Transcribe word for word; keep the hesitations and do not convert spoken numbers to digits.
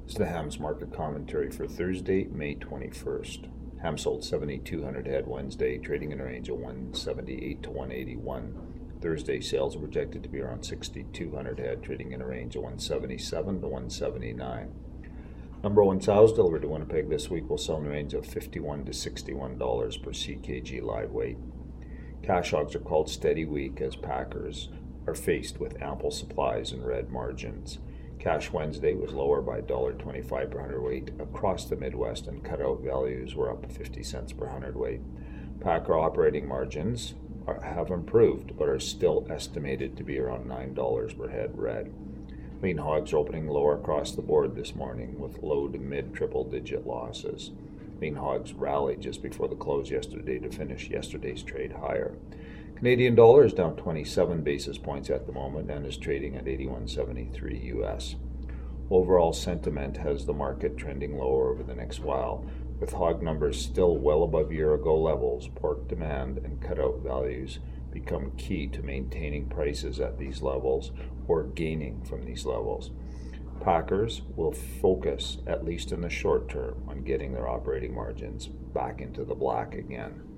This is the hams market commentary for Thursday, May twenty-first. Ham sold seventy-two hundred head Wednesday, trading in a range of one seventy-eight to one eighty-one. Thursday sales are projected to be around sixty-two hundred head, trading in a range of one seventy-seven to one seventy-nine. Number one sows delivered to Winnipeg this week will sell in the range of fifty-one to sixty-one dollars per C K G live weight. Cash hogs are called steady week as packers are faced with ample supplies and red margins. Cash Wednesday was lower by one dollar twenty-five per hundredweight across the Midwest, and cutout values were up fifty cents per hundredweight. Packer operating margins are, have improved, but are still estimated to be around nine dollars per head red. Lean hogs are opening lower across the board this morning with low to mid triple digit losses. Lean hogs rallied just before the close yesterday to finish yesterday's trade higher. Canadian dollar is down twenty-seven basis points at the moment and is trading at eighty-one seventy-three U S. Overall sentiment has the market trending lower over the next while, with hog numbers still well above year-ago levels. Pork demand and cutout values become key to maintaining prices at these levels or gaining from these levels. Packers will focus, at least in the short term, on getting their operating margins back into the black again.